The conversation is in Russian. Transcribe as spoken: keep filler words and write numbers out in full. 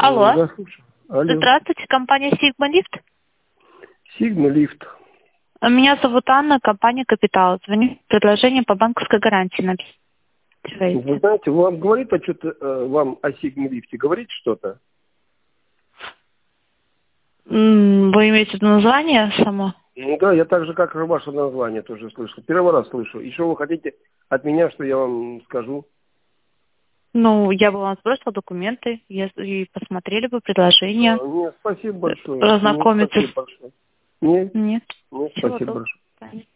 Алло. Да, слушаю. Алло. Здравствуйте, компания Sigma Lift. Sigma Lift. Меня зовут Анна, компания Капитал. Звоню с предложением по банковской гарантии. Напишите. Вы знаете, вам говорит а что-то, э, вам о Sigma Lift? Говорит что-то? М, Вы имеете в виду название само? Ну да, я так же, как и ваше название, тоже слышу. Первый раз слышу. И что вы хотите от меня, что я вам скажу? Ну, я бы вам сбросила документы и и посмотрели бы предложение. А, нет, спасибо большое. Нет, Ознакомиться. спасибо большое. Нет, Нет. нет, Всего спасибо доброго. большое.